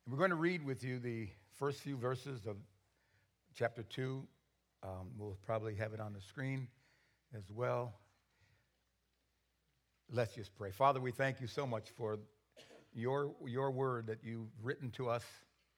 We're going to read with you the first few verses of chapter 2. We'll probably have it on the screen as well. Let's just pray. Father, we thank you so much for your word that you've written to us,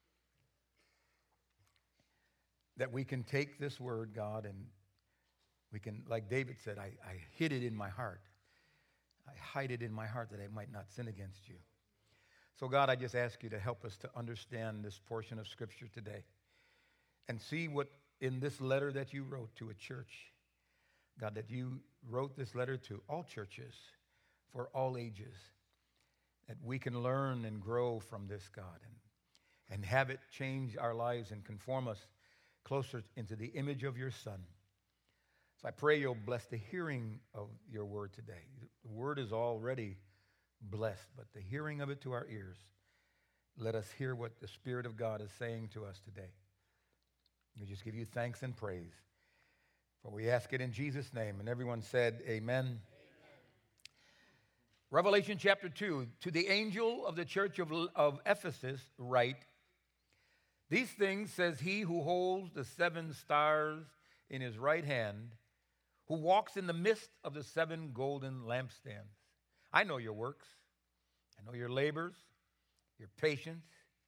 that we can take this word, God, and we can, like David said, I hid it in my heart. I hide it in my heart that I might not sin against you. So, God, I just ask you to help us to understand this portion of Scripture today and see what in this letter that you wrote to a church, God, that you wrote this letter to all churches for all ages, that we can learn and grow from this, God, and have it change our lives and conform us closer into the image of your Son. So I pray you'll bless the hearing of your word today. The word is already blessed, but the hearing of it to our ears, let us hear what the Spirit of God is saying to us today. We just give you thanks and praise, for we ask it in Jesus' name. And everyone said, amen. Amen. Revelation chapter 2, to the angel of the church of Ephesus write, these things says he who holds the 7 stars in his right hand, who walks in the midst of the 7 golden lampstands. I know your works. I know your labors, your patience,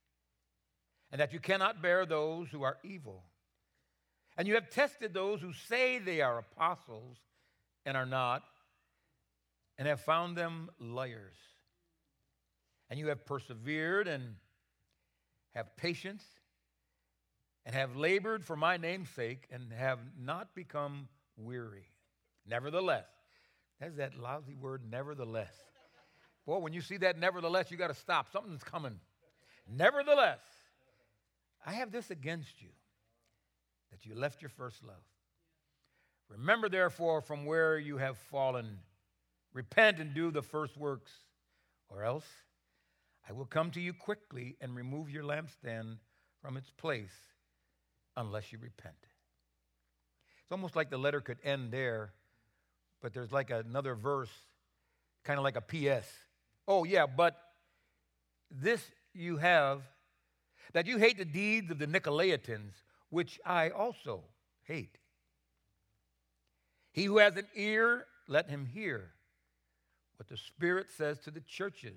and that you cannot bear those who are evil. And you have tested those who say they are apostles and are not, and have found them liars. And you have persevered and have patience and have labored for my name's sake and have not become weary. Nevertheless, that's that lousy word, nevertheless. Boy, when you see that nevertheless, you got to stop. Something's coming. Nevertheless, I have this against you, that you left your first love. Remember, therefore, from where you have fallen, repent and do the first works, or else I will come to you quickly and remove your lampstand from its place unless you repent. It's almost like the letter could end there, but there's like another verse, kind of like a P.S. Oh, yeah, but this you have, that you hate the deeds of the Nicolaitans, which I also hate. He who has an ear, let him hear what the Spirit says to the churches.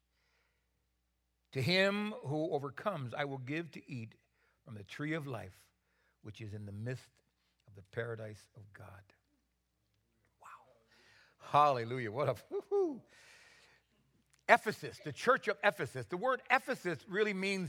To him who overcomes, I will give to eat from the tree of life, which is in the midst of the paradise of God. Wow. Hallelujah. What a woo-hoo. Ephesus, the church of Ephesus. The word Ephesus really means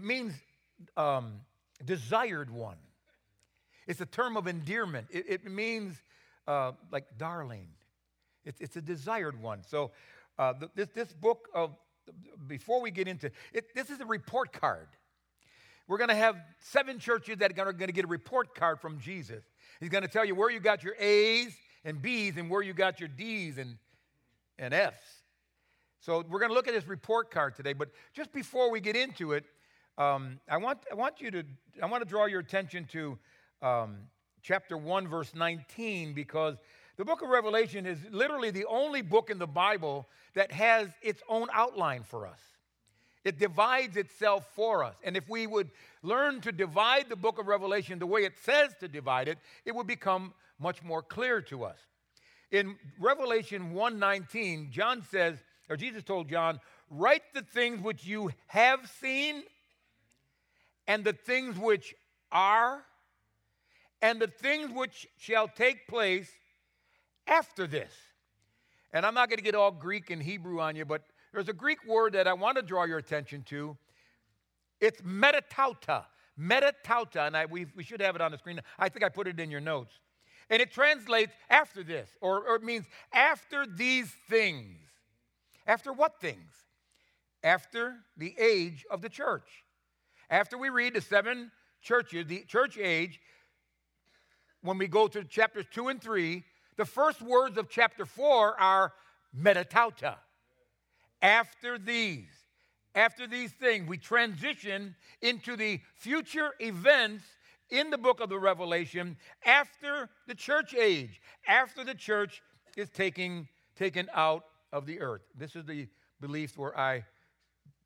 desired one. It's a term of endearment. It means like darling. It's a desired one. So this book of, before we get into it, this is a report card. We're going to have 7 churches that are going to get a report card from Jesus. He's going to tell you where you got your A's and B's and where you got your D's and F's. So we're going to look at this report card today. But just before we get into it, I want to draw your attention to chapter 1, verse 19, because the book of Revelation is literally the only book in the Bible that has its own outline for us. It divides itself for us. And if we would learn to divide the book of Revelation the way it says to divide it, it would become much more clear to us. In Revelation 1:19, John says, or Jesus told John, write the things which you have seen, and the things which are, and the things which shall take place after this. And I'm not going to get all Greek and Hebrew on you, but there's a Greek word that I want to draw your attention to. It's metatauta. Metatauta, and we should have it on the screen. I think I put it in your notes. And it translates after this, or it means after these things. After what things? After the age of the church. After we read the 7 churches, the church age, when we go to chapters 2 and 3, the first words of chapter 4 are metatauta. After these things, we transition into the future events in the book of the Revelation after the church age, after the church is taken out of the earth. This is the belief where I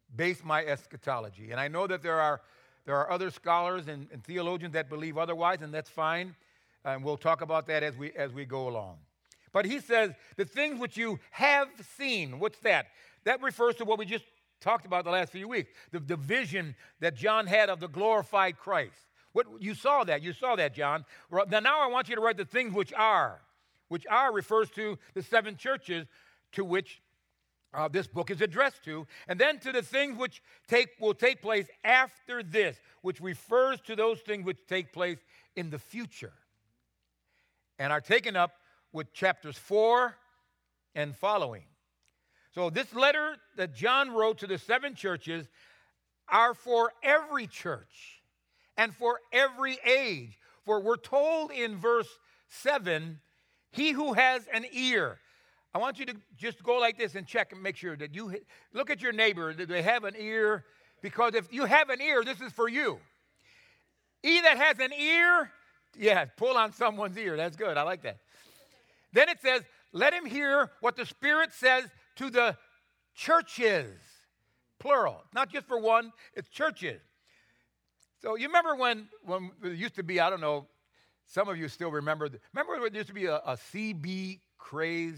base my eschatology. And I know that there are other scholars and theologians that believe otherwise, and that's fine. And we'll talk about that as we go along. But he says, the things which you have seen, what's that? That refers to what we just talked about the last few weeks, the vision that John had of the glorified Christ. You saw that, John. Now I want you to write the things which are refers to the 7 churches to which this book is addressed to, and then to the things which will take place after this, which refers to those things which take place in the future, and are taken up with chapters 4 and following. So this letter that John wrote to the 7 churches are for every church and for every age. For we're told in verse 7, he who has an ear. I want you to just go like this and check and make sure that you look at your neighbor. Do they have an ear? Because if you have an ear, this is for you. He that has an ear, pull on someone's ear. That's good. I like that. Then it says, let him hear what the Spirit says to the churches. Plural. Not just for one, it's churches. So you remember when it used to be, I don't know, some of you still remember when there used to be a CB craze,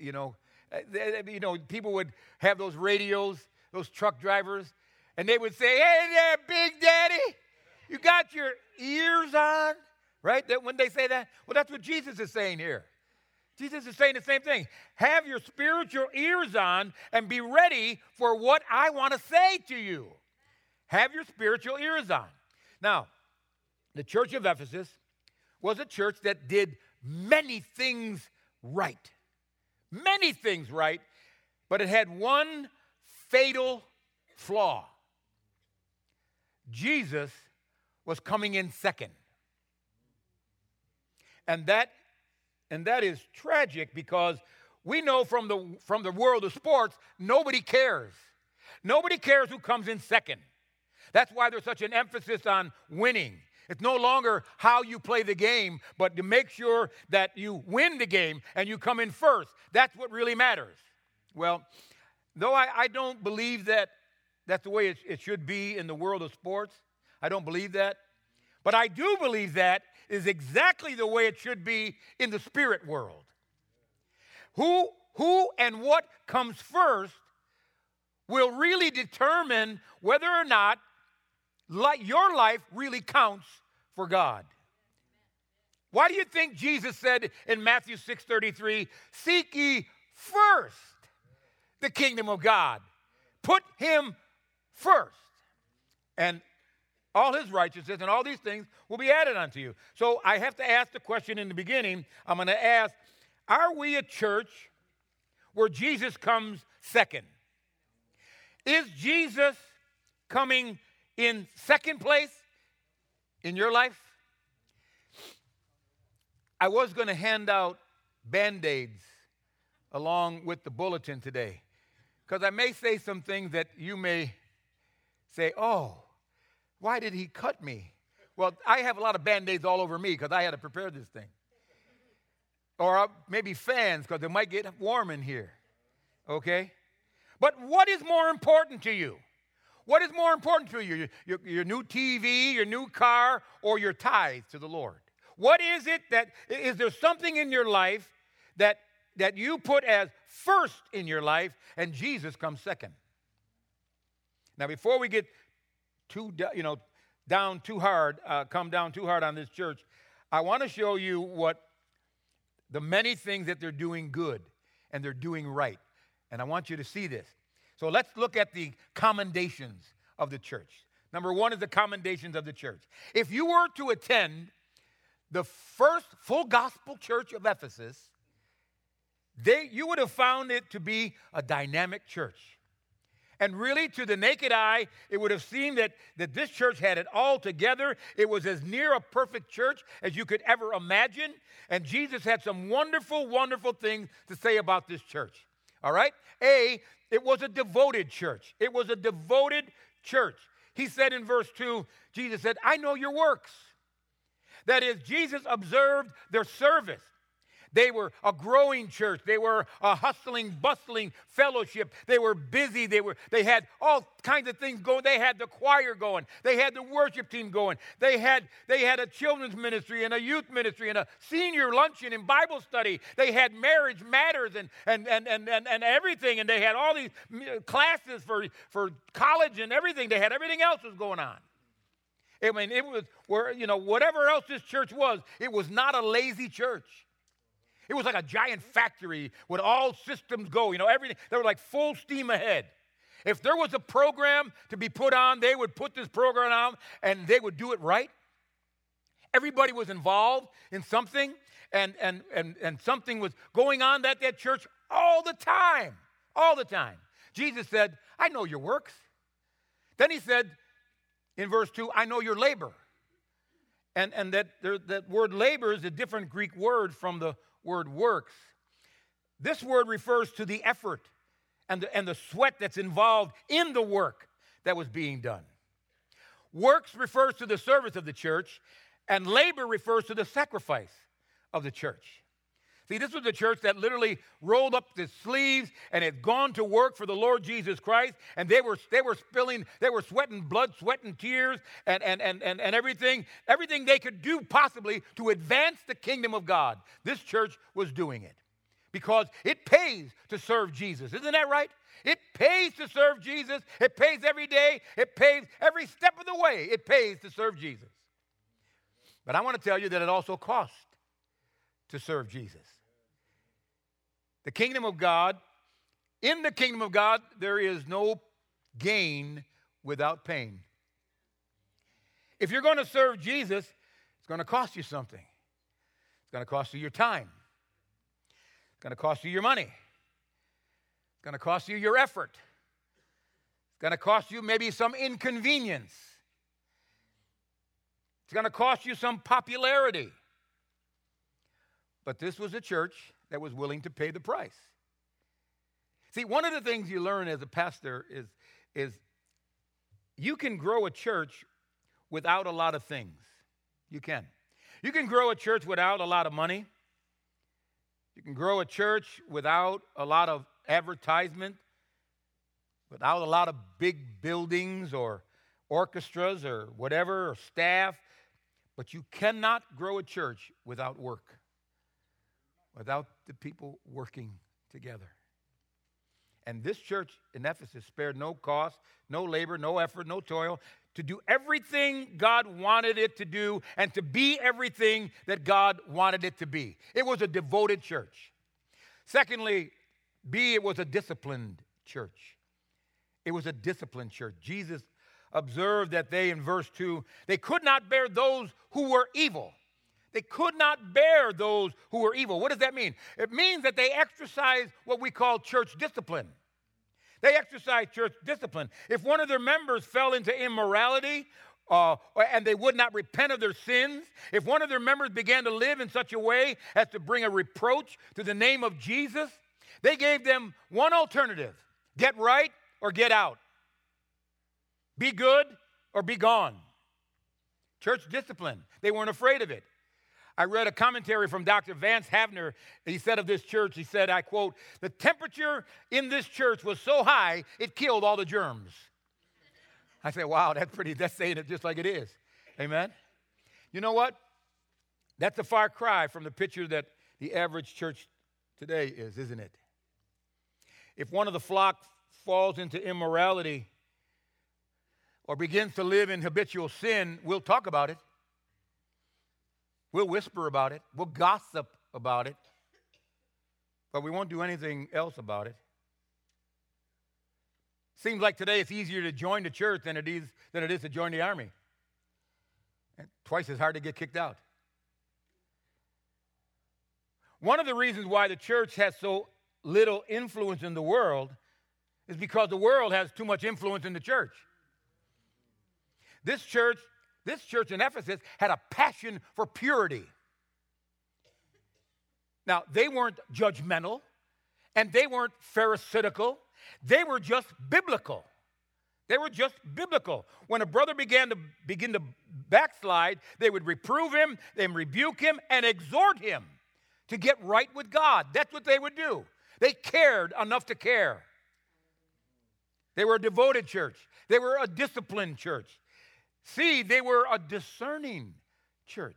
people would have those radios, those truck drivers, and they would say, hey there, Big Daddy, you got your ears on, right? When they say that, well, that's what Jesus is saying here. Jesus is saying the same thing. Have your spiritual ears on and be ready for what I want to say to you. Have your spiritual ears on. Now, the church of Ephesus was a church that did many things right. Many things right, but it had one fatal flaw. Jesus was coming in second. And that is tragic because we know from the world of sports, nobody cares. Nobody cares who comes in second. That's why there's such an emphasis on winning. It's no longer how you play the game, but to make sure that you win the game and you come in first. That's what really matters. Well, though I don't believe that that's the way it should be in the world of sports. I don't believe that. But I do believe that is exactly the way it should be in the spirit world. Who and what comes first will really determine whether or not your life really counts for God. Why do you think Jesus said in Matthew 6:33, seek ye first the kingdom of God. Put him first. And all his righteousness and all these things will be added unto you. So I have to ask the question in the beginning. I'm going to ask, are we a church where Jesus comes second? Is Jesus coming in second place in your life? I was going to hand out Band-Aids along with the bulletin today because I may say some things that you may say, oh, why did he cut me? Well, I have a lot of Band-Aids all over me because I had to prepare this thing. Or maybe fans because it might get warm in here. Okay? But what is more important to you? What is more important to you? Your new TV, your new car, or your tithe to the Lord? What is it is there something in your life that you put as first in your life and Jesus comes second? Now, before we get come down too hard on this church, I want to show you what the many things that they're doing good and they're doing right. And I want you to see this. So let's look at the commendations of the church. Number one is the commendations of the church. If you were to attend the first full gospel church of Ephesus, you would have found it to be a dynamic church. And really, to the naked eye, it would have seemed that this church had it all together. It was as near a perfect church as you could ever imagine. And Jesus had some wonderful, wonderful things to say about this church. All right? It was a devoted church. It was a devoted church. He said in verse 2, Jesus said, I know your works. That is, Jesus observed their service. They were a growing church. They were a hustling, bustling fellowship. They were busy. They had all kinds of things going. They had the choir going. They had the worship team going. They had a children's ministry and a youth ministry and a senior luncheon and Bible study. They had Marriage Matters and everything. And they had all these classes for college and everything. They had everything else was going on. I mean, it was whatever else this church was, it was not a lazy church. It was like a giant factory with all systems go, everything. They were like full steam ahead. If there was a program to be put on, they would put this program on and they would do it right. Everybody was involved in something and something was going on at that church all the time. All the time. Jesus said, I know your works. Then he said in verse 2, I know your labor. And that word labor is a different Greek word from the word works. This word refers to the effort and the sweat that's involved in the work that was being done. Works refers to the service of the church, and labor refers to the sacrifice of the church. See, this was a church that literally rolled up the sleeves and had gone to work for the Lord Jesus Christ, and they were sweating blood, sweat, and tears, and everything they could do possibly to advance the kingdom of God. This church was doing it because it pays to serve Jesus. Isn't that right? It pays to serve Jesus. It pays every day. It pays every step of the way. It pays to serve Jesus. But I want to tell you that it also costs to serve Jesus. The kingdom of God, in the kingdom of God, there is no gain without pain. If you're going to serve Jesus, it's going to cost you something. It's going to cost you your time. It's going to cost you your money. It's going to cost you your effort. It's going to cost you maybe some inconvenience. It's going to cost you some popularity. But this was a church that was willing to pay the price. See, one of the things you learn as a pastor is you can grow a church without a lot of things. You can. You can grow a church without a lot of money. You can grow a church without a lot of advertisement, without a lot of big buildings or orchestras or whatever, or staff. But you cannot grow a church without work. Without the people working together. And this church in Ephesus spared no cost, no labor, no effort, no toil to do everything God wanted it to do and to be everything that God wanted it to be. It was a devoted church. Secondly, B, it was a disciplined church. It was a disciplined church. Jesus observed that they, in verse 2, they could not bear those who were evil. They could not bear those who were evil. What does that mean? It means that they exercised what we call church discipline. They exercised church discipline. If one of their members fell into immorality and they would not repent of their sins, if one of their members began to live in such a way as to bring a reproach to the name of Jesus, they gave them one alternative: get right or get out. Be good or be gone. Church discipline. They weren't afraid of it. I read a commentary from Dr. Vance Havner. He said of this church, he said, I quote, "The temperature in this church was so high, it killed all the germs." I said, wow, that's saying it just like it is. Amen? You know what? That's a far cry from the picture that the average church today is, isn't it? If one of the flock falls into immorality or begins to live in habitual sin, we'll talk about it. We'll whisper about it. We'll gossip about it. But we won't do anything else about it. Seems like today it's easier to join the church than it is to join the army. And twice as hard to get kicked out. One of the reasons why the church has so little influence in the world is because the world has too much influence in the church. This church in Ephesus had a passion for purity. Now, they weren't judgmental, and they weren't pharisaical. They were just biblical. They were just biblical. When a brother begin to backslide, they would reprove him, then rebuke him, and exhort him to get right with God. That's what they would do. They cared enough to care. They were a devoted church. They were a disciplined church. See, they were a discerning church.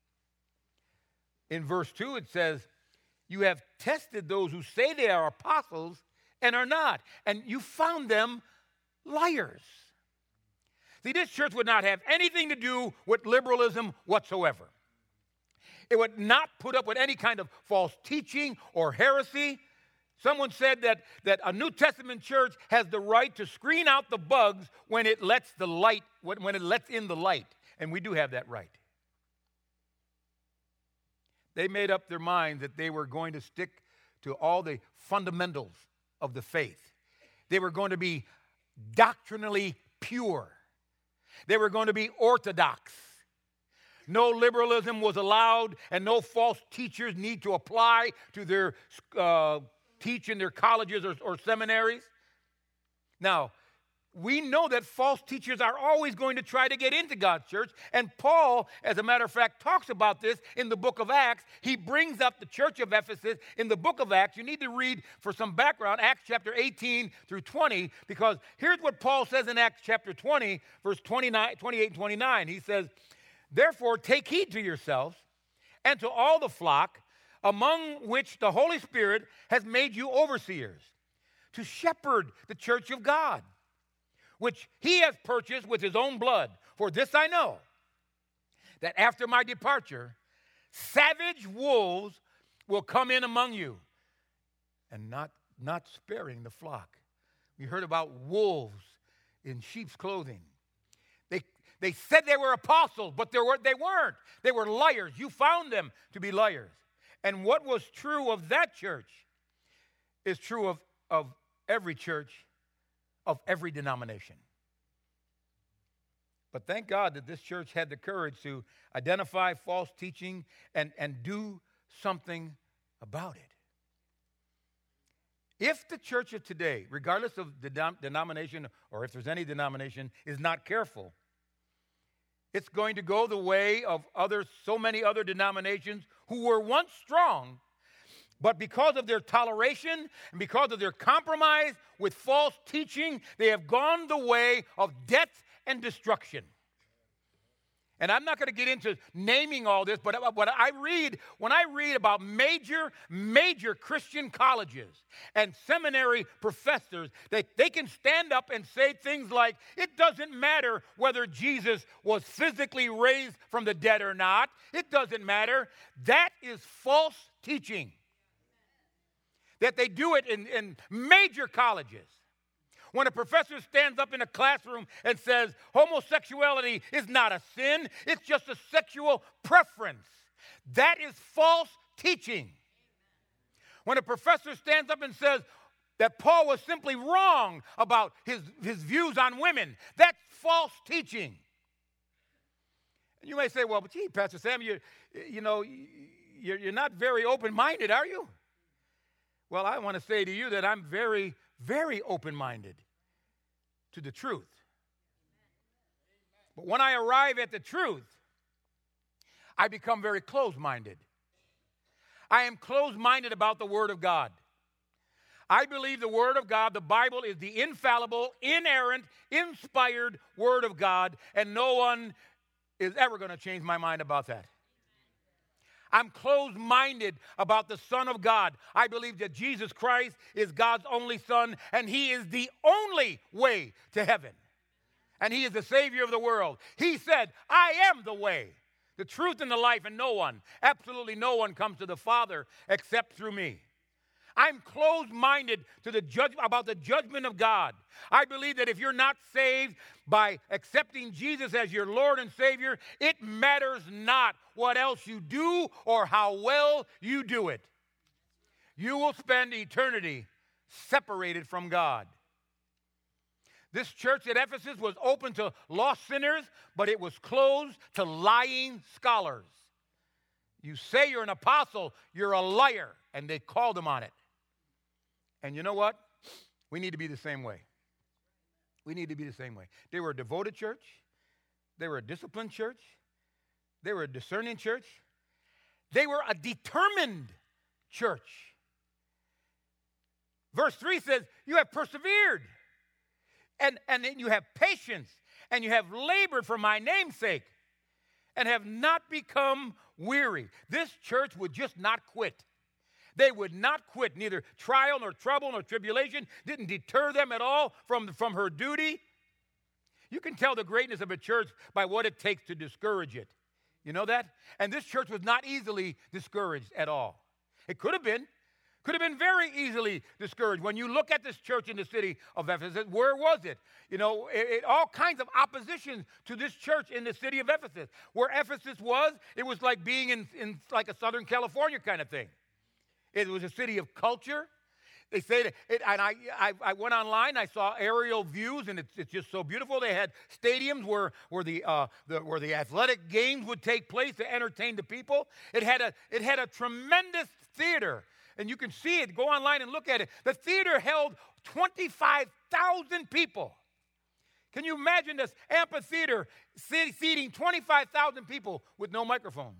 In verse 2, it says, you have tested those who say they are apostles and are not, and you found them liars. See, this church would not have anything to do with liberalism whatsoever. It would not put up with any kind of false teaching or heresy. Someone said that a New Testament church has the right to screen out the bugs when it lets the light, when it lets in the light. And we do have that right. They made up their minds that they were going to stick to all the fundamentals of the faith. They were going to be doctrinally pure. They were going to be orthodox. No liberalism was allowed, and no false teachers need to apply to their teach in their colleges or seminaries. Now, we know that false teachers are always going to try to get into God's church, and Paul, as a matter of fact, talks about this in the book of Acts. He brings up the church of Ephesus in the book of Acts. You need to read, for some background, Acts chapter 18 through 20, because here's what Paul says in Acts chapter 20, verse 28 and 29. He says, therefore, take heed to yourselves and to all the flock, among which the Holy Spirit has made you overseers, to shepherd the church of God, which he has purchased with his own blood. For this I know, that after my departure, savage wolves will come in among you, and not sparing the flock. We heard about wolves in sheep's clothing. They said they were apostles, but they weren't. They were liars. You found them to be liars. And what was true of that church is true of every church, of every denomination. But thank God that this church had the courage to identify false teaching and do something about it. If the church of today, regardless of the denomination or if there's any denomination, is not careful, it's going to go the way of so many other denominations who were once strong, but because of their toleration and because of their compromise with false teaching, they have gone the way of death and destruction. And I'm not going to get into naming all this, but when I read about major Christian colleges and seminary professors, they can stand up and say things like, it doesn't matter whether Jesus was physically raised from the dead or not. It doesn't matter. That is false teaching. That they do it in major colleges. When a professor stands up in a classroom and says, homosexuality is not a sin, it's just a sexual preference. That is false teaching. When a professor stands up and says that Paul was simply wrong about his views on women, that's false teaching. And you may say, well, but gee, Pastor Sam, you're not very open-minded, are you? Well, I want to say to you that I'm very, very open-minded to the truth. But when I arrive at the truth, I become very closed-minded. I am closed-minded about the Word of God. I believe the Word of God, the Bible, is the infallible, inerrant, inspired Word of God, and no one is ever going to change my mind about that. I'm closed-minded about the Son of God. I believe that Jesus Christ is God's only Son, and he is the only way to heaven. And he is the Savior of the world. He said, I am the way, the truth, and the life, and no one, absolutely no one comes to the Father except through me. I'm closed-minded to about the judgment of God. I believe that if you're not saved by accepting Jesus as your Lord and Savior, it matters not what else you do or how well you do it. You will spend eternity separated from God. This church at Ephesus was open to lost sinners, but it was closed to lying scholars. You say you're an apostle, you're a liar, and they called him on it. And you know what? We need to be the same way. We need to be the same way. They were a devoted church. They were a disciplined church. They were a discerning church. They were a determined church. Verse 3 says, you have persevered, and then you have patience, and you have labored for my name's sake, and have not become weary. This church would just not quit. They would not quit. Neither trial nor trouble nor tribulation didn't deter them at all from her duty. You can tell the greatness of a church by what it takes to discourage it. You know that? And this church was not easily discouraged at all. It could have been very easily discouraged. When you look at this church in the city of Ephesus, where was it? You know, all kinds of opposition to this church in the city of Ephesus. Where Ephesus was, it was like being in like a Southern California kind of thing. It was a city of culture. They say that, and I went online. I saw aerial views, and it's just so beautiful. They had stadiums where the athletic games would take place to entertain the people. It had a tremendous theater, and you can see it. Go online and look at it. The theater held 25,000 people. Can you imagine this amphitheater seating 25,000 people with no microphones?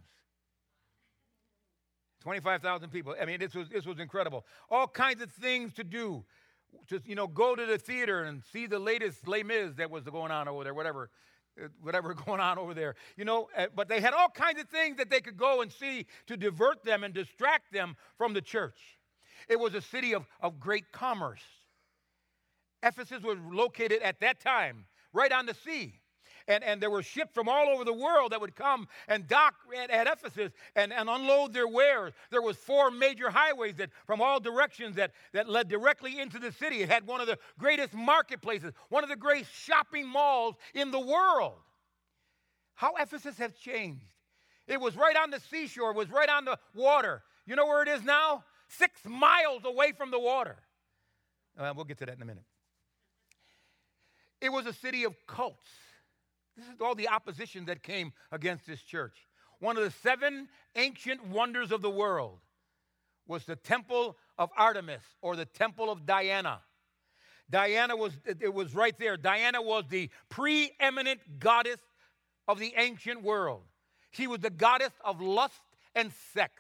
25,000 people. I mean, this was incredible. All kinds of things to do. Just, go to the theater and see the latest Les Mis that was going on over there, whatever going on over there. But they had all kinds of things that they could go and see to divert them and distract them from the church. It was a city of great commerce. Ephesus was located at that time right on the sea. And there were ships from all over the world that would come and dock at Ephesus and unload their wares. There was 4 major highways that from all directions that led directly into the city. It had one of the greatest marketplaces, one of the great shopping malls in the world. How Ephesus has changed. It was right on the seashore. It was right on the water. You know where it is now? 6 miles away from the water. We'll get to that in a minute. It was a city of cults. This is all the opposition that came against this church. One of the 7 ancient wonders of the world was the temple of Artemis, or the temple of Diana. It was right there. Diana was the preeminent goddess of the ancient world. She was the goddess of lust and sex.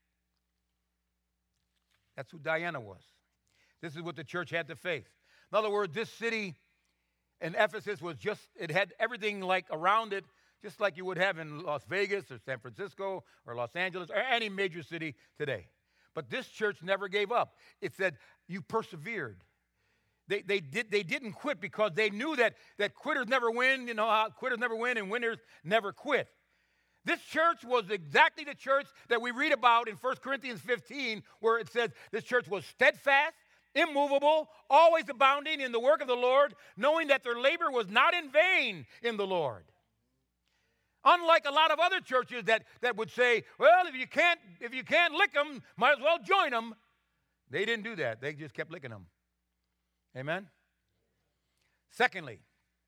That's who Diana was. This is what the church had to face. In other words, this city in Ephesus it had everything like around it, just like you would have in Las Vegas or San Francisco or Los Angeles or any major city today. But this church never gave up. It said, you persevered. They didn't quit because they knew that quitters never win. You know how quitters never win and winners never quit. This church was exactly the church that we read about in 1 Corinthians 15, where it says this church was steadfast, immovable, always abounding in the work of the Lord, knowing that their labor was not in vain in the Lord. Unlike a lot of other churches that would say, well, if you can't lick them, might as well join them. They didn't do that. They just kept licking them. Amen? Secondly,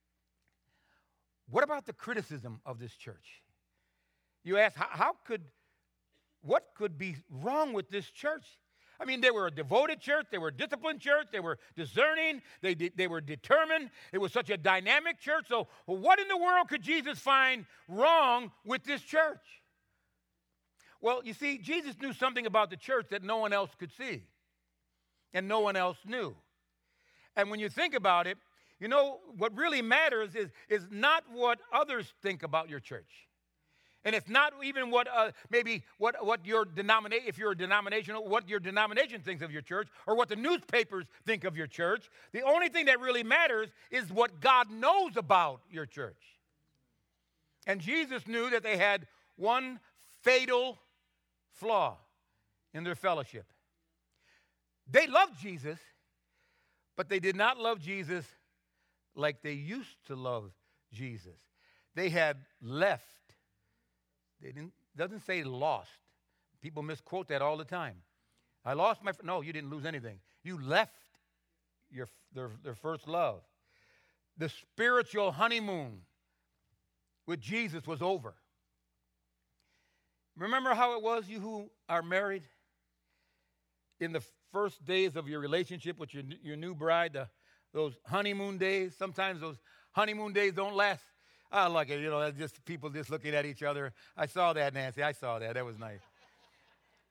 what about the criticism of this church? You ask, what could be wrong with this church? I mean, they were a devoted church. They were a disciplined church. They were discerning. They were determined. It was such a dynamic church. So what in the world could Jesus find wrong with this church? Well, you see, Jesus knew something about the church that no one else could see and no one else knew. And when you think about it, what really matters is not what others think about your church. And it's not even what your denomination, if you're a denominational, what your denomination thinks of your church or what the newspapers think of your church. The only thing that really matters is what God knows about your church. And Jesus knew that they had one fatal flaw in their fellowship. They loved Jesus, but they did not love Jesus like they used to love Jesus. They had left. Doesn't say lost. People misquote that all the time. I lost my. No, you didn't lose anything. You left their first love. The spiritual honeymoon with Jesus was over. Remember how it was, you who are married, in the first days of your relationship with your new bride, those honeymoon days. Sometimes those honeymoon days don't last. I like it, just people just looking at each other. I saw that, Nancy. I saw that. That was nice.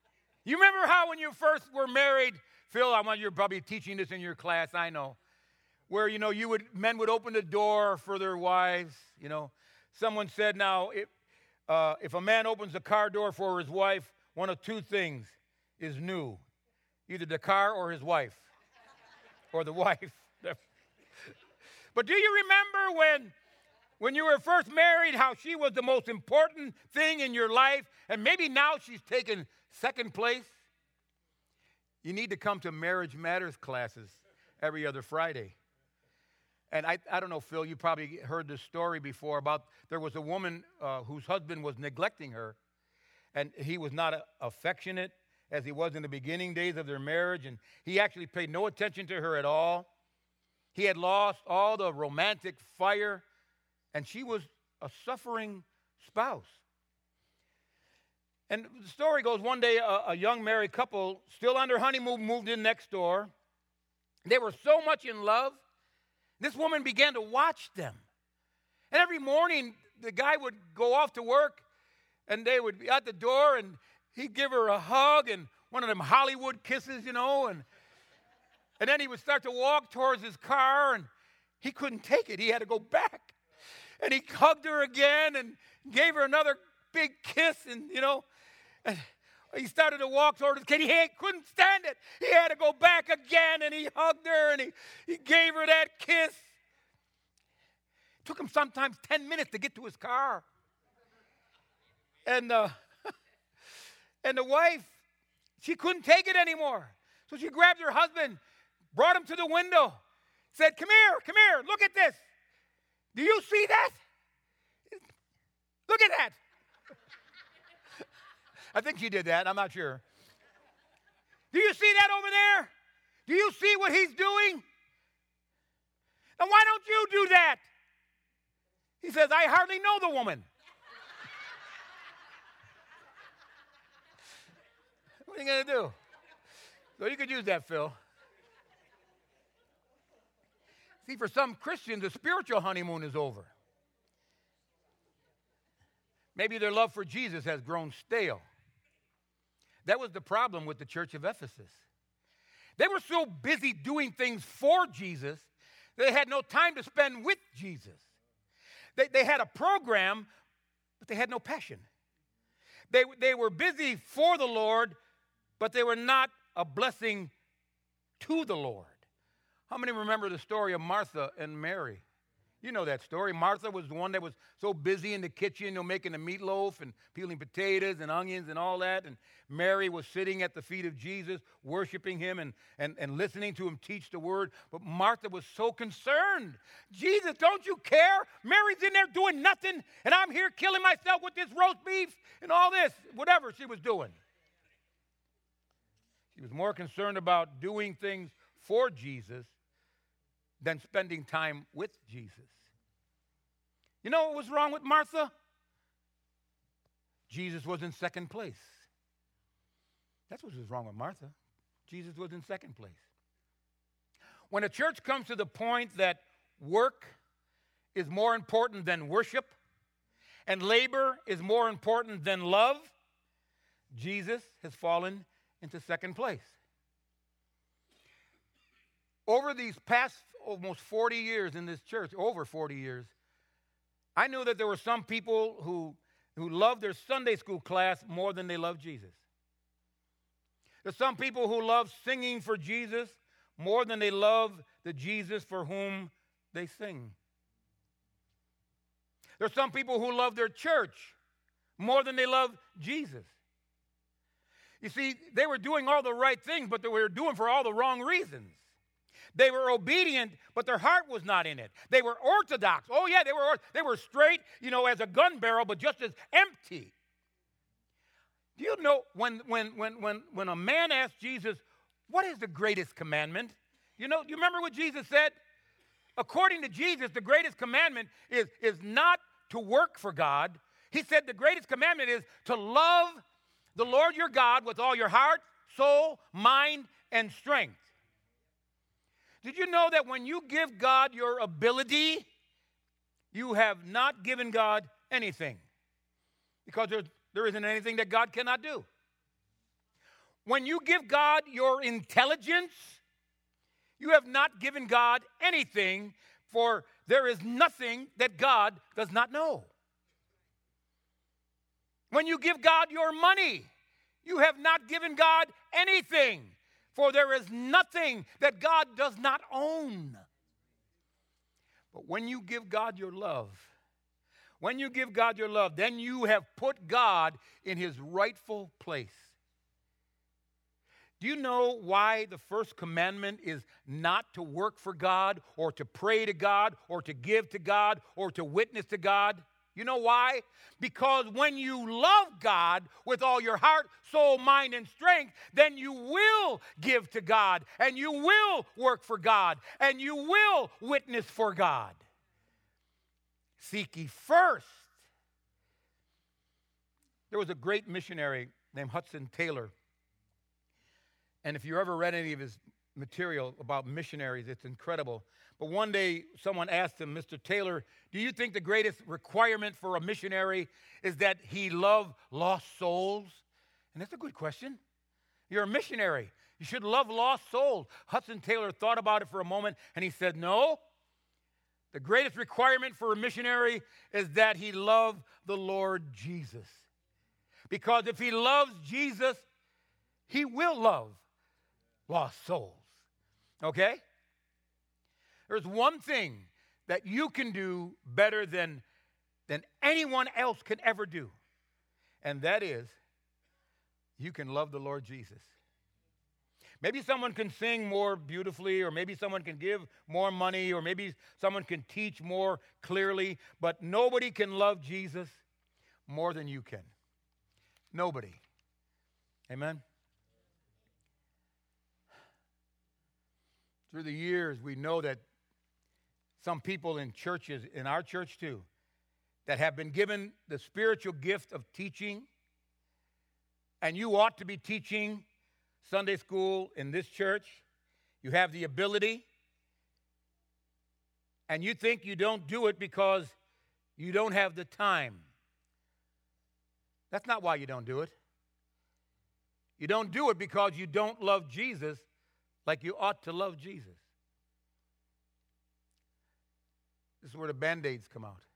You remember how when you first were married, Phil, you're probably teaching this in your class, I know, where, men would open the door for their wives, Someone said now, if a man opens the car door for his wife, one of two things is new. Either the car or his wife, or the wife. But do you remember when you were first married, how she was the most important thing in your life, and maybe now she's taken second place? You need to come to Marriage Matters classes every other Friday. And I don't know, Phil, you probably heard this story before about there was a woman whose husband was neglecting her, and he was not affectionate as he was in the beginning days of their marriage, and he actually paid no attention to her at all. He had lost all the romantic fire, and she was a suffering spouse. And the story goes, one day a young married couple, still on their honeymoon, moved in next door. They were so much in love, this woman began to watch them. And every morning, the guy would go off to work, and they would be at the door, and he'd give her a hug and one of them Hollywood kisses, and then he would start to walk towards his car, and he couldn't take it. He had to go back. And he hugged her again and gave her another big kiss, and he started to walk towards his kid. He couldn't stand it. He had to go back again, and he hugged her, and he gave her that kiss. It took him sometimes 10 minutes to get to his car. And the wife, she couldn't take it anymore. So she grabbed her husband, brought him to the window, said, come here, look at this. Do you see that? Look at that. I think she did that. I'm not sure. Do you see that over there? Do you see what he's doing? Now, why don't you do that? He says, I hardly know the woman. What are you going to do? So you could use that, Phil. See, for some Christians, the spiritual honeymoon is over. Maybe their love for Jesus has grown stale. That was the problem with the church of Ephesus. They were so busy doing things for Jesus, they had no time to spend with Jesus. They had a program, but they had no passion. They were busy for the Lord, but they were not a blessing to the Lord. How many remember the story of Martha and Mary? You know that story. Martha was the one that was so busy in the kitchen, making the meatloaf and peeling potatoes and onions and all that. And Mary was sitting at the feet of Jesus, worshiping him and listening to him teach the word. But Martha was so concerned. Jesus, don't you care? Mary's in there doing nothing, and I'm here killing myself with this roast beef and all this, whatever she was doing. She was more concerned about doing things for Jesus than spending time with Jesus. You know what was wrong with Martha? Jesus was in second place. That's what was wrong with Martha. Jesus was in second place. When a church comes to the point that work is more important than worship and labor is more important than love, Jesus has fallen into second place. Over these past almost 40 years in this church, over 40 years, I knew that there were some people who loved their Sunday school class more than they loved Jesus. There's some people who love singing for Jesus more than they love the Jesus for whom they sing. There's some people who love their church more than they love Jesus. You see, they were doing all the right things, but they were doing for all the wrong reasons. They were obedient, but their heart was not in it. They were orthodox. Oh, yeah, they were straight, as a gun barrel, but just as empty. Do you know when a man asked Jesus, what is the greatest commandment? You remember what Jesus said? According to Jesus, the greatest commandment is not to work for God. He said the greatest commandment is to love the Lord your God with all your heart, soul, mind, and strength. Did you know that when you give God your ability, you have not given God anything? Because there isn't anything that God cannot do. When you give God your intelligence, you have not given God anything, for there is nothing that God does not know. When you give God your money, you have not given God anything, for there is nothing that God does not own. But when you give God your love, then you have put God in his rightful place. Do you know why the first commandment is not to work for God or to pray to God or to give to God or to witness to God? You know why? Because when you love God with all your heart, soul, mind, and strength, then you will give to God and you will work for God and you will witness for God. Seek ye first. There was a great missionary named Hudson Taylor. And if you ever read any of his material about missionaries, it's incredible. But one day, someone asked him, Mr. Taylor, do you think the greatest requirement for a missionary is that he love lost souls? And that's a good question. You're a missionary. You should love lost souls. Hudson Taylor thought about it for a moment, and he said, no. The greatest requirement for a missionary is that he love the Lord Jesus. Because if he loves Jesus, he will love lost souls. Okay? There's one thing that you can do better than anyone else can ever do, and that is you can love the Lord Jesus. Maybe someone can sing more beautifully, or maybe someone can give more money, or maybe someone can teach more clearly, but nobody can love Jesus more than you can. Nobody. Amen? Through the years, we know that some people in churches, in our church too, that have been given the spiritual gift of teaching, and you ought to be teaching Sunday school in this church. You have the ability, and you think you don't do it because you don't have the time. That's not why you don't do it. You don't do it because you don't love Jesus like you ought to love Jesus. This is where the Band-Aids come out.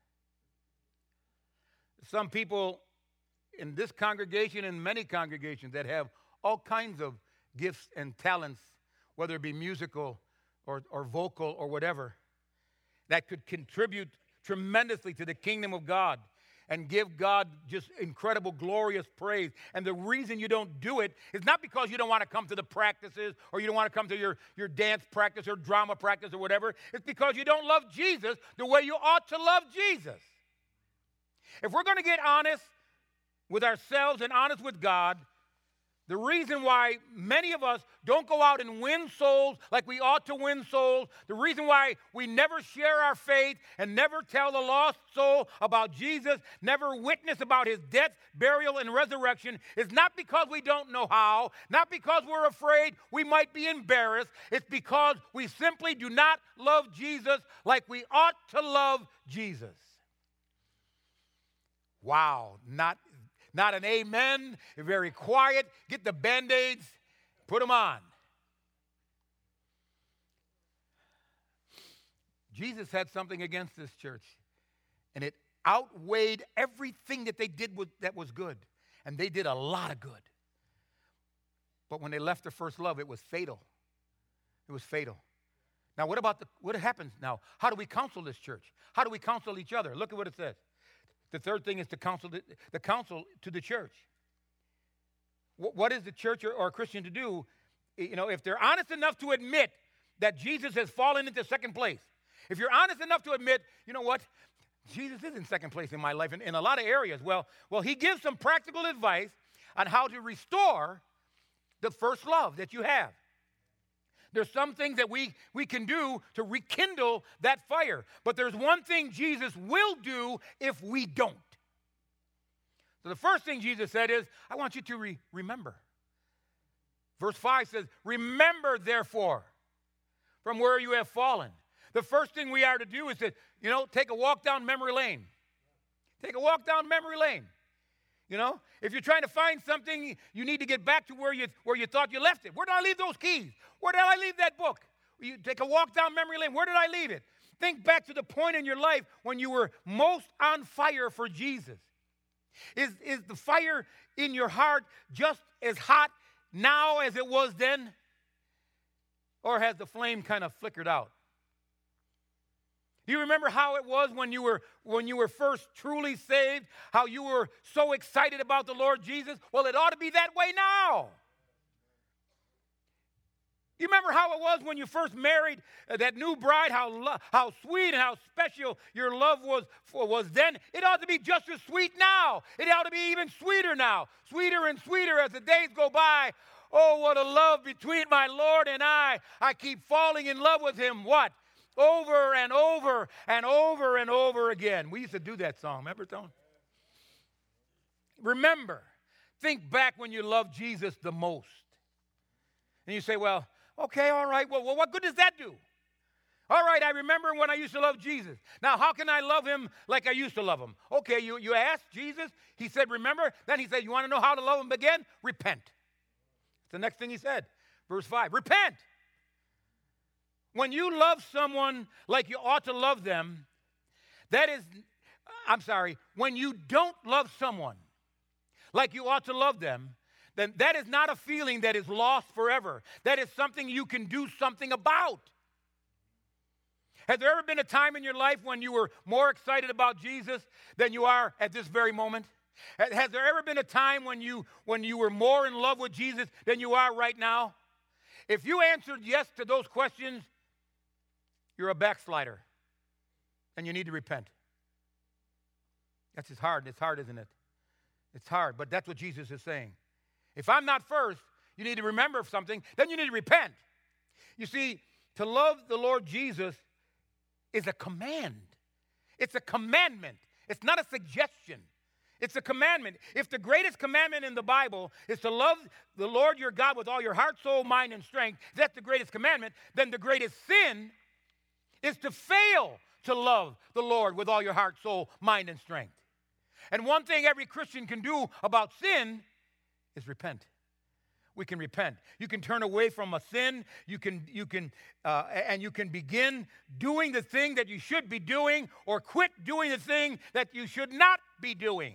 Some people in this congregation and many congregations that have all kinds of gifts and talents, whether it be musical or vocal or whatever, that could contribute tremendously to the kingdom of God and give God just incredible, glorious praise. And the reason you don't do it is not because you don't want to come to the practices or you don't want to come to your dance practice or drama practice or whatever. It's because you don't love Jesus the way you ought to love Jesus. If we're going to get honest with ourselves and honest with God, the reason why many of us don't go out and win souls like we ought to win souls, the reason why we never share our faith and never tell the lost soul about Jesus, never witness about his death, burial, and resurrection is not because we don't know how, not because we're afraid we might be embarrassed. It's because we simply do not love Jesus like we ought to love Jesus. Wow, not an amen, very quiet. Get the Band-Aids, put them on. Jesus had something against this church, and it outweighed everything that they did that was good. And they did a lot of good. But when they left their first love, it was fatal. It was fatal. Now, what happens now? How do we counsel this church? How do we counsel each other? Look at what it says. The third thing is to counsel the counsel to the church. What is the church or a Christian to do? You know, if they're honest enough to admit that Jesus has fallen into second place, if you're honest enough to admit, you know what, Jesus is in second place in my life in a lot of areas. Well, he gives some practical advice on how to restore the first love that you have. There's some things that we can do to rekindle that fire. But there's one thing Jesus will do if we don't. So the first thing Jesus said is, I want you to remember. Verse 5 says, remember, therefore, from where you have fallen. The first thing we are to do is to, take a walk down memory lane. Take a walk down memory lane. You know, if you're trying to find something, you need to get back to where you thought you left it. Where did I leave those keys? Where did I leave that book? You take a walk down memory lane. Where did I leave it? Think back to the point in your life when you were most on fire for Jesus. Is the fire in your heart just as hot now as it was then? Or has the flame kind of flickered out? Do you remember how it was when you were first truly saved? How you were so excited about the Lord Jesus? Well, it ought to be that way now. You remember how it was when you first married that new bride? How sweet and how special your love was then. It ought to be just as sweet now. It ought to be even sweeter now. Sweeter and sweeter as the days go by. Oh, what a love between my Lord and I. I keep falling in love with him. What? Over and over and over and over again. We used to do that song. Remember, Tone? Remember. Think back when you loved Jesus the most. And you say, well, okay, all right. Well, what good does that do? All right, I remember when I used to love Jesus. Now, how can I love him like I used to love him? Okay, you asked Jesus. He said, remember. Then he said, you want to know how to love him again? Repent. That's the next thing he said. Verse 5, repent. When you love someone like you ought to love them, when you don't love someone like you ought to love them, then that is not a feeling that is lost forever. That is something you can do something about. Has there ever been a time in your life when you were more excited about Jesus than you are at this very moment? Has there ever been a time when you were more in love with Jesus than you are right now? If you answered yes to those questions, you're a backslider, and you need to repent. That's just hard. It's hard, isn't it? It's hard, but that's what Jesus is saying. If I'm not first, you need to remember something, then you need to repent. You see, to love the Lord Jesus is a command. It's a commandment. It's not a suggestion. It's a commandment. If the greatest commandment in the Bible is to love the Lord your God with all your heart, soul, mind, and strength, that's the greatest commandment, then the greatest sin is to fail to love the Lord with all your heart, soul, mind, and strength. And one thing every Christian can do about sin is repent. We can repent. You can turn away from a sin. You can begin doing the thing that you should be doing, or quit doing the thing that you should not be doing.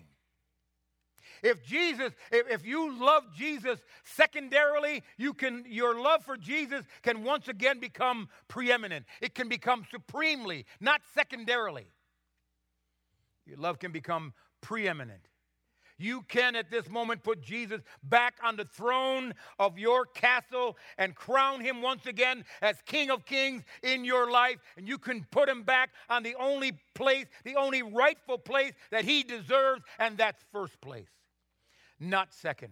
If you love Jesus secondarily, your love for Jesus can once again become preeminent. It can become supremely, not secondarily. Your love can become preeminent. You can at this moment put Jesus back on the throne of your castle and crown him once again as King of Kings in your life. And you can put him back on the only place, the only rightful place that he deserves, and that's first place, not second.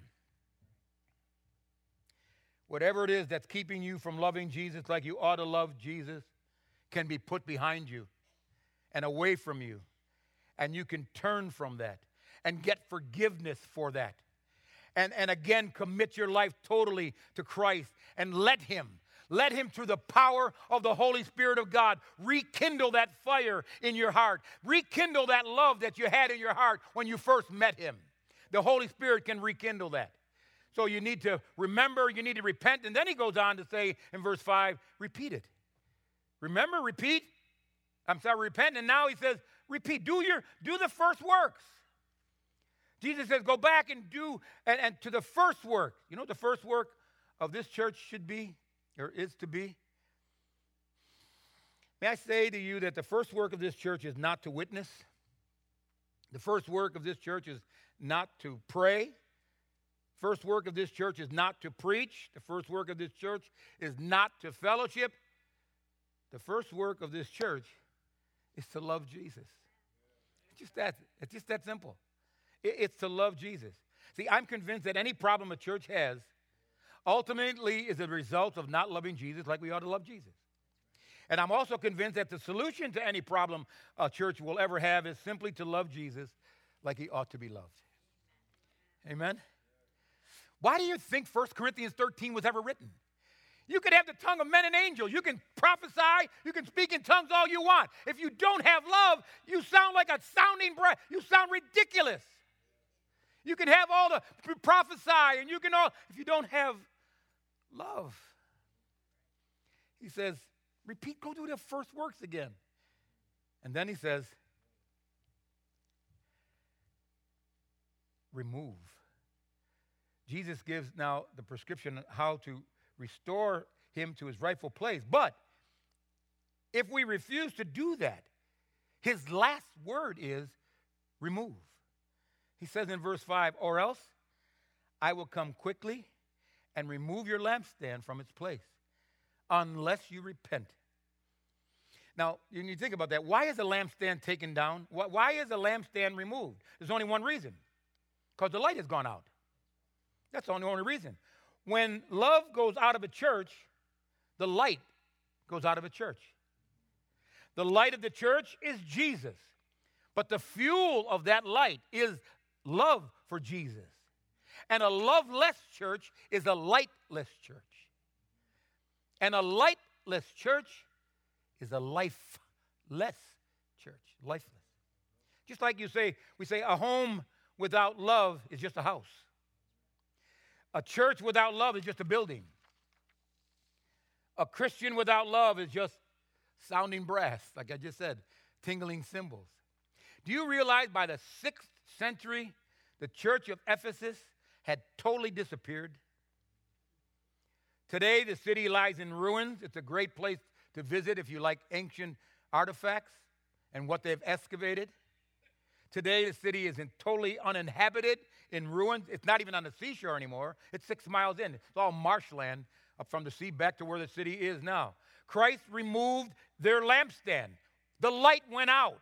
Whatever it is that's keeping you from loving Jesus like you ought to love Jesus can be put behind you and away from you. And you can turn from that and get forgiveness for that. And again, commit your life totally to Christ and let him through the power of the Holy Spirit of God rekindle that fire in your heart. Rekindle that love that you had in your heart when you first met him. The Holy Spirit can rekindle that. So you need to remember, you need to repent. And then he goes on to say in verse 5, repeat it. Remember, repent. And now he says, repeat. Do the first works. Jesus says, go back and do, and to the first work. You know what the first work of this church should be, or is to be? May I say to you that the first work of this church is not to witness. The first work of this church is not to pray. First work of this church is not to preach. The first work of this church is not to fellowship. The first work of this church is to love Jesus. It's just that simple. It's to love Jesus. See, I'm convinced that any problem a church has ultimately is a result of not loving Jesus like we ought to love Jesus. And I'm also convinced that the solution to any problem a church will ever have is simply to love Jesus like he ought to be loved. Amen? Why do you think 1 Corinthians 13 was ever written? You could have the tongue of men and angels. You can prophesy. You can speak in tongues all you want. If you don't have love, you sound like a sounding brass. You sound ridiculous. You can have all the prophesy, and you can all, if you don't have love. He says, repeat, go do the first works again. And then he says, remove. Jesus gives now the prescription on how to restore him to his rightful place. But if we refuse to do that, his last word is remove. He says in verse 5, or else I will come quickly and remove your lampstand from its place, unless you repent. Now, when you think about that, why is a lampstand taken down? Why is a lampstand removed? There's only one reason. Because the light has gone out. That's the only reason. When love goes out of a church, the light goes out of a church. The light of the church is Jesus. But the fuel of that light is love for Jesus. And a loveless church is a lightless church. And a lightless church is a lifeless church. Lifeless. Just like we say a home without love is just a house. A church without love is just a building. A Christian without love is just sounding brass, like I just said, tingling cymbals. Do you realize by the 6th century, the church of Ephesus had totally disappeared? Today, the city lies in ruins. It's a great place to visit if you like ancient artifacts and what they've excavated. Today, the city is totally uninhabited, in ruins. It's not even on the seashore anymore. It's 6 miles in. It's all marshland up from the sea back to where the city is now. Christ removed their lampstand. The light went out.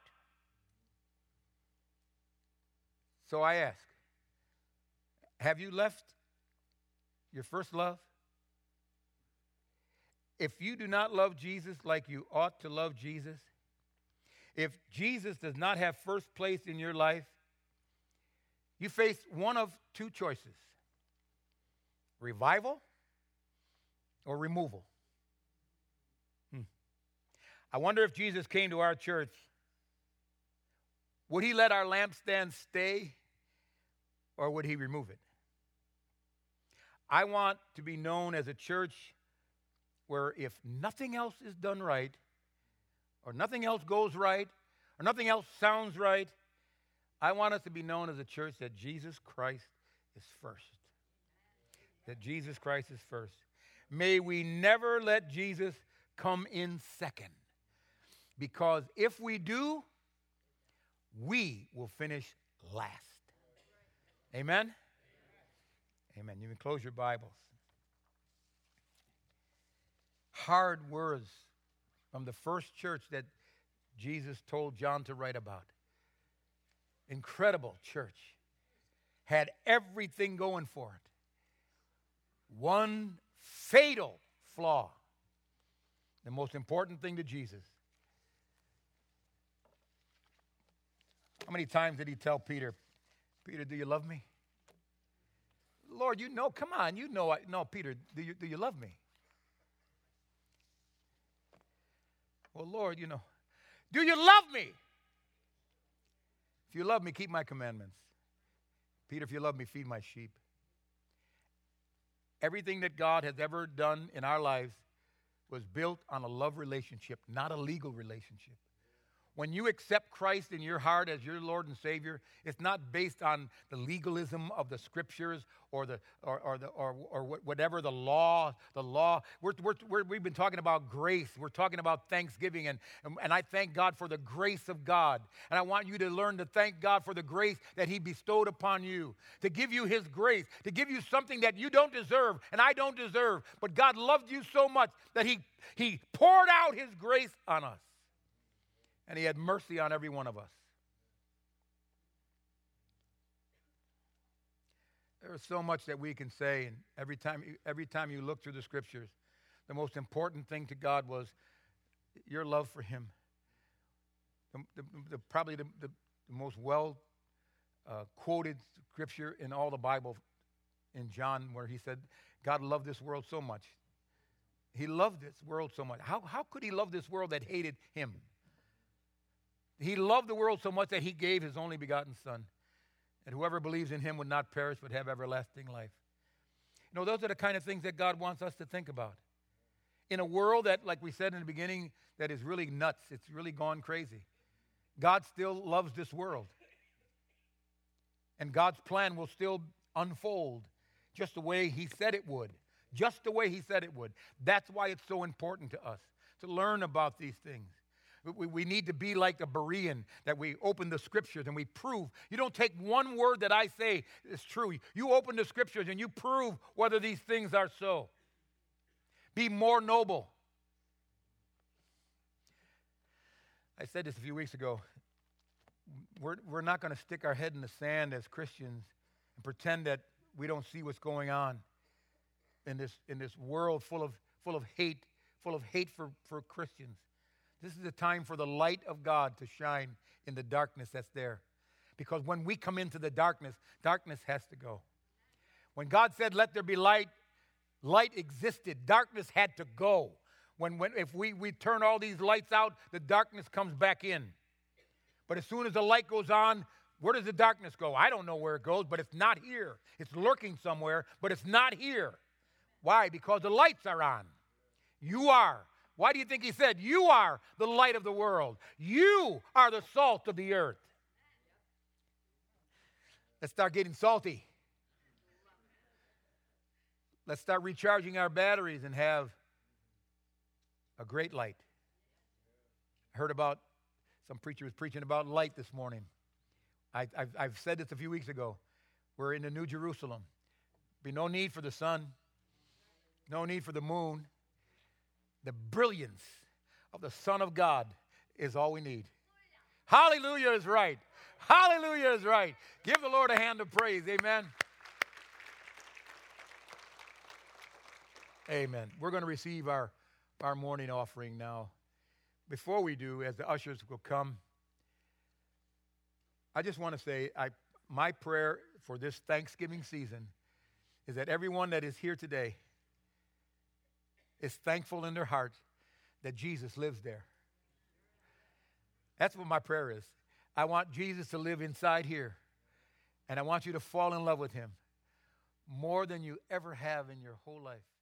So I ask, have you left your first love? If you do not love Jesus like you ought to love Jesus, if Jesus does not have first place in your life, you face one of two choices: revival or removal. I wonder if Jesus came to our church, would he let our lampstand stay or would he remove it? I want to be known as a church where if nothing else is done right, or nothing else goes right, or nothing else sounds right, I want us to be known as a church that Jesus Christ is first. That Jesus Christ is first. May we never let Jesus come in second. Because if we do, we will finish last. Amen? Amen. You can close your Bibles. Hard words from the first church that Jesus told John to write about. Incredible church. Had everything going for it. One fatal flaw. The most important thing to Jesus. How many times did he tell Peter, Peter, do you love me? Lord, you know, come on, you know, no, Peter, do you love me? Well, Lord, you know, do you love me? If you love me, keep my commandments. Peter, if you love me, feed my sheep. Everything that God has ever done in our lives was built on a love relationship, not a legal relationship. When you accept Christ in your heart as your Lord and Savior, it's not based on the legalism of the Scriptures or whatever the law. We've been talking about grace. We're talking about thanksgiving, and I thank God for the grace of God. And I want you to learn to thank God for the grace that He bestowed upon you, to give you His grace, to give you something that you don't deserve and I don't deserve. But God loved you so much that He poured out His grace on us. And He had mercy on every one of us. There is so much that we can say, and every time you look through the Scriptures, the most important thing to God was your love for Him. Probably the most quoted Scripture in all the Bible, in John, where He said, God loved this world so much. He loved this world so much. How could He love this world that hated Him? He loved the world so much that He gave His only begotten Son. And whoever believes in him would not perish but have everlasting life. You know, those are the kind of things that God wants us to think about. In a world that, like we said in the beginning, that is really nuts. It's really gone crazy. God still loves this world. And God's plan will still unfold just the way he said it would. Just the way he said it would. That's why it's so important to us to learn about these things. We need to be like a Berean, that we open the scriptures and we prove. You don't take one word that I say is true. You open the scriptures and you prove whether these things are so. Be more noble. I said this a few weeks ago. We're not going to stick our head in the sand as Christians and pretend that we don't see what's going on in this world full of hate for Christians. This is the time for the light of God to shine in the darkness that's there. Because when we come into the darkness, darkness has to go. When God said, let there be light, light existed. Darkness had to go. If we turn all these lights out, the darkness comes back in. But as soon as the light goes on, where does the darkness go? I don't know where it goes, but it's not here. It's lurking somewhere, but it's not here. Why? Because the lights are on. You are. Why do you think he said, you are the light of the world? You are the salt of the earth. Let's start getting salty. Let's start recharging our batteries and have a great light. I heard about some preacher was preaching about light this morning. I've said this a few weeks ago. We're in the New Jerusalem. Be no need for the sun, no need for the moon. The brilliance of the Son of God is all we need. Hallelujah is right. Hallelujah is right. Give the Lord a hand of praise. Amen. Amen. We're going to receive our morning offering now. Before we do, as the ushers will come, I just want to say my prayer for this Thanksgiving season is that everyone that is here today is thankful in their heart that Jesus lives there. That's what my prayer is. I want Jesus to live inside here, and I want you to fall in love with him more than you ever have in your whole life.